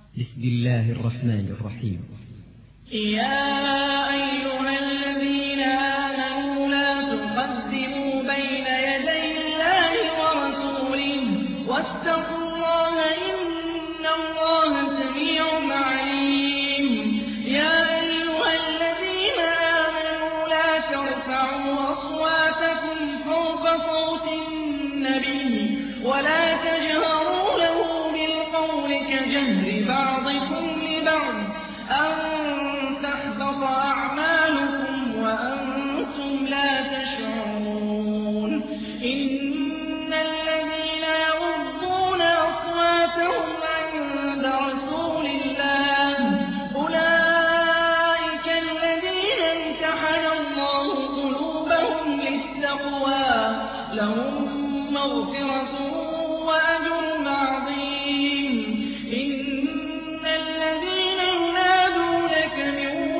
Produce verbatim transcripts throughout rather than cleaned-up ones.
بسم الله الرحمن الرحيم. يا أيها الذين آمنوا لا تقدموا بين يدي الله ورسوله واتقوا الله إن الله سميع عليم. يا أيها الذين آمنوا لا ترفعوا أصواتكم فوق صوت النبي ولا تجهروا له بالقول كجهر بعضكم لبعض أن تحبط أعمالكم وأنتم لا تشعرون. إن الذين يغضون أصواتهم عند رسول الله أولئك الذين امتحن الله قلوبهم للتقوى لهم مغفرة وأجر عظيم. إن الذين ينادونك من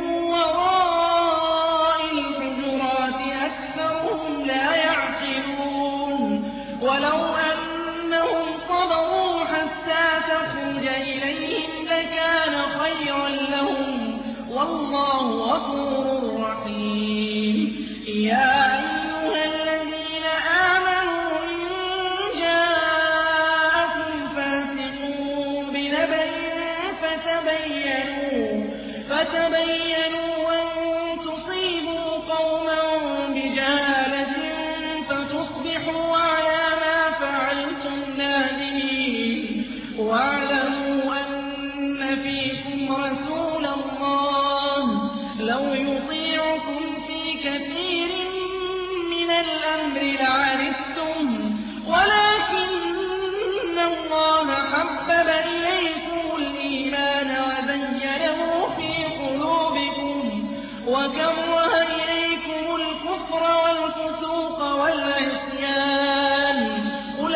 وراء الحجرات أكثرهم لا يعقلون. ولو أنهم صبروا حتى تخرج إليهم لكان خيرا لهم والله غفور رحيم. يا أيها الذين آمنوا إن جاءكم فاسق بنبأ فتبينوا فتبينوا أن تصيبوا قوما بجهالة فتصبحوا على ما فعلتم نادمين. واعلموا أن فيكم رسول الله لو يطيعكم في كثير من الأمر لعنتم ولكن الله حبب إليكم الإيمان وزينه في قلوبكم وكره إليكم الكفر والفسوق والعصيان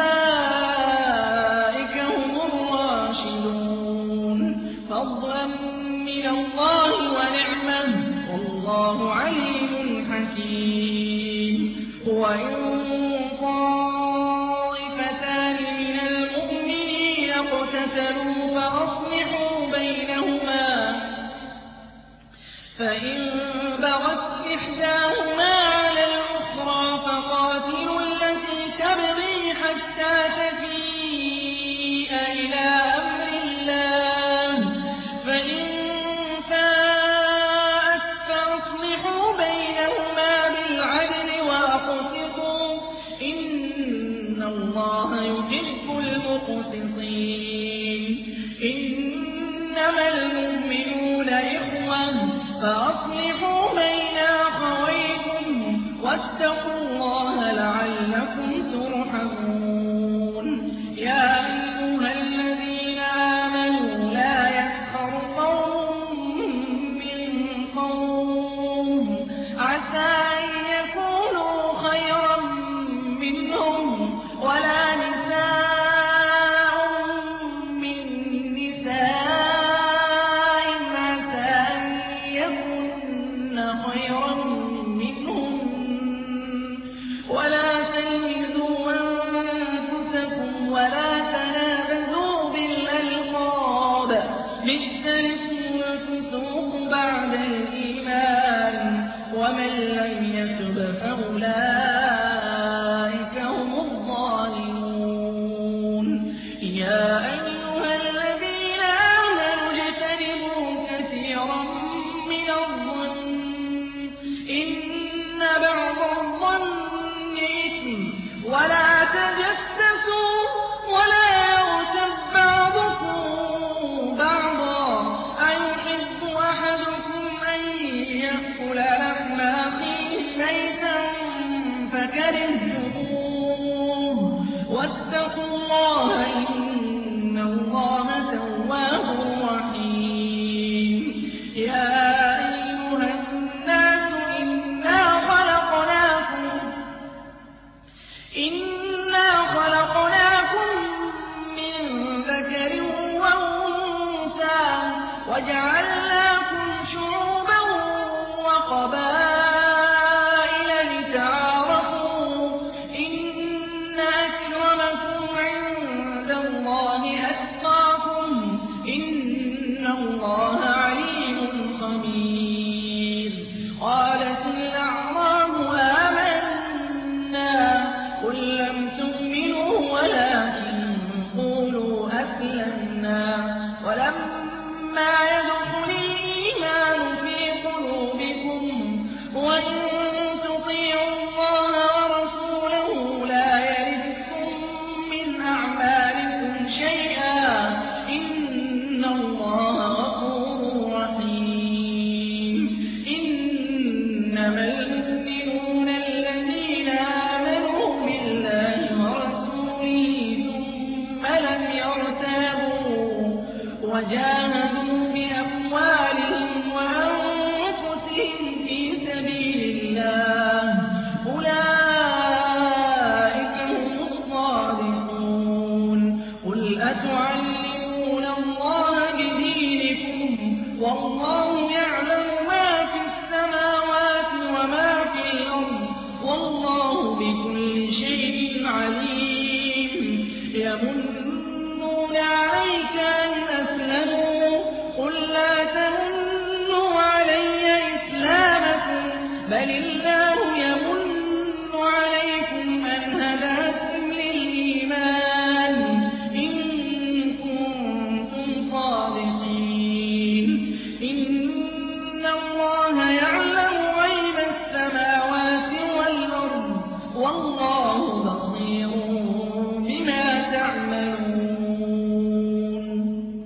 أولئك هم الراشدون فضلا من الله ونعمة والله عليم حكيم. وإن طائفتان من المؤمنين اقتتلوا فأصلحوا بينهما فإن بغت إحداهما على الأخرى فقاتلوا التي تبغي حتى تفيء إلى أمر الله فإن فاءت فأصلحوا بينهما بالعدل وأقسطوا إن الله يحب المقسطين. إنما المؤمنون إخوة فأصلحوا بين أخويكم واتقوا الله لعلكم ترحمون. يا أيها الذين آمنوا لا يسخر قوم من قوم عسى أن يكونوا خيرا منهم ولا نساء من نساء عسى أن يكن خيرا منهم ولا تلمزوا أنفسكم ولا تنابزوا بالألقاب بئس الاسم الفسوق بعد الإيمان ومن لم يتب فأولئك هم الظالمون. يا أيها الذين آمنوا اجتنبوا كثيرا من الظن إن بعض الظن إثم ولا تجسسوا ولا يغتب بعضكم بعضا أيحب أحدكم أن يأكل لحم أخيه ميتا فكرهتموه واتقوا الله إن الله تواب رحيم. يا أيها الناس إنا خلقناكم إنا خلقناكم من ذكر وأنثى وجعلناكم شعوبا وقبائل لتعارفوا إن أكرمكم عند الله أتقاكم إن ولما يدخل الإيمان في قلوبكم وإن تطيعوا الله ورسوله لا يلدكم من أعمالكم شيئا إن الله غفور رحيم إنما المؤمنون الذين آمنوا بالله ورسوله ثم لم يرتابوا وجاهدوا بأموالهم وأنفسهم في سبيل الله أولئك هم الصادقون قل أتعلمون الله بدينكم والله يعلم ما في السماوات وما في الأرض والله بكل شيء عليم يمن